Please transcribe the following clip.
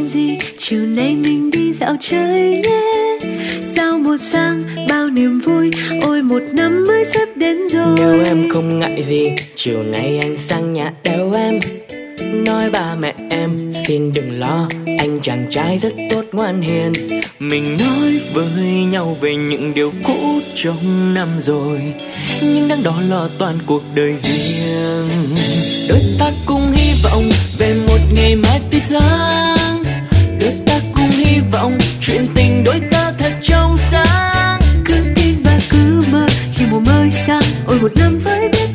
gì, chiều nay mình đi dạo chơi nhé. Giao mùa sang bao niềm vui, ôi một năm mới sắp đến rồi. Nếu em không ngại gì, chiều nay anh sang nhà đeo em. Nói ba mẹ em xin đừng lo, anh chàng trai rất tốt ngoan hiền. Mình nói với nhau về những điều cũ trong năm rồi, nhưng đắn đo lo toan cuộc đời riêng. Đôi ta cùng hy vọng về một ngày mai tươi sáng, đôi ta cùng hy vọng chuyện tình đôi ta thật trong sáng. Cứ tin và cứ mơ khi mùa mới sang, ôi một năm với biết